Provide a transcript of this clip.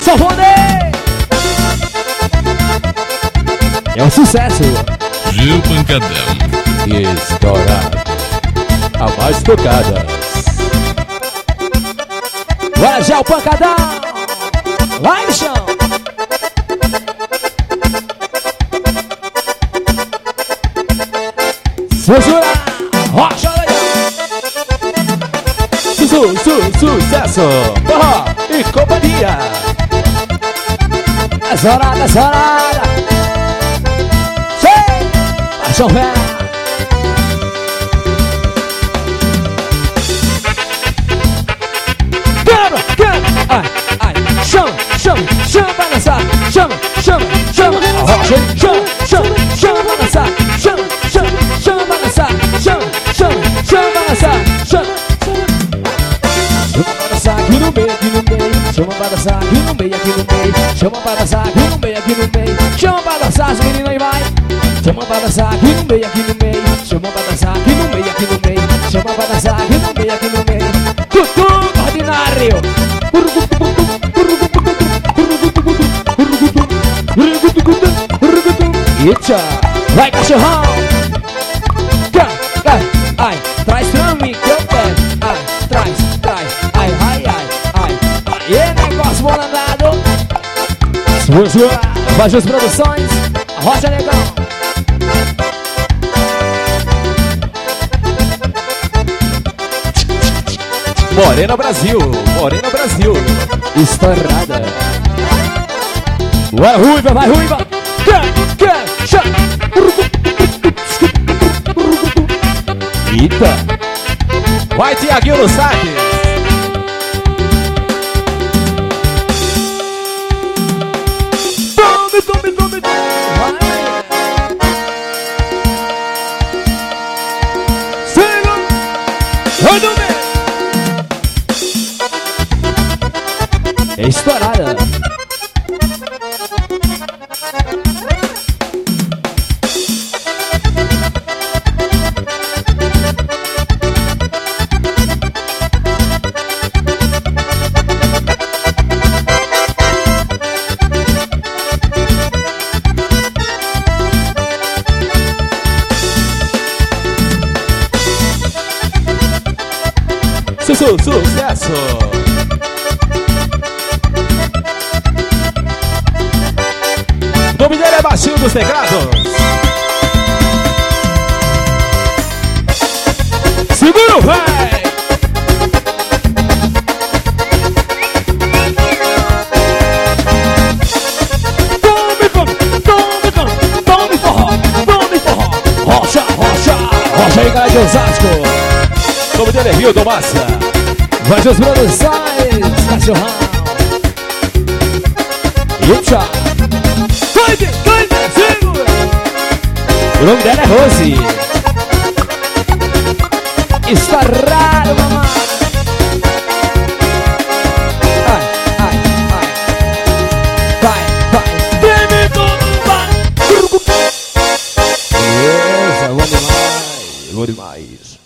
Só poder! É um sucesso! Gil Pancadão. Estourado. A mais tocada. Vai já o pancadão! Vai no chão! Censura! Rocha sucesso! Forró e companhia! Azorada! Sei! Paixão velha! Chama pra dançar, chama a rocha, chama pra dançar, chama pra dançar, chama pra dançar, chama pra dançar aqui no meio, chama pra dançar aqui no meio, chama pra dançar aqui no meio, chama pra dançar, as meninas aí vai, chama pra dançar aqui no meio, chama pra dançar aqui no meio, chama pra dançar aqui no meio, tudo ordinário. Eita, vai cachorrão! Ai, traz pra mim que eu quero. Ai, traz, ai. E negócio bolandado. Bajos Produções, Rocha Negão. Morena Brasil. Estourada. Vai ruiva. Eita. Vai Tiaguinho no saque. Tome. É estourada. Sucesso! O nome dele é Baixinho dos Teclados. Segura o véi! Tome forró! Rocha aí, galera de Osasco! O nome dele é Rio do Massa. Bajos Produções, cachorrão. Eita. Coide, segura. O nome dela é Rose. Estará.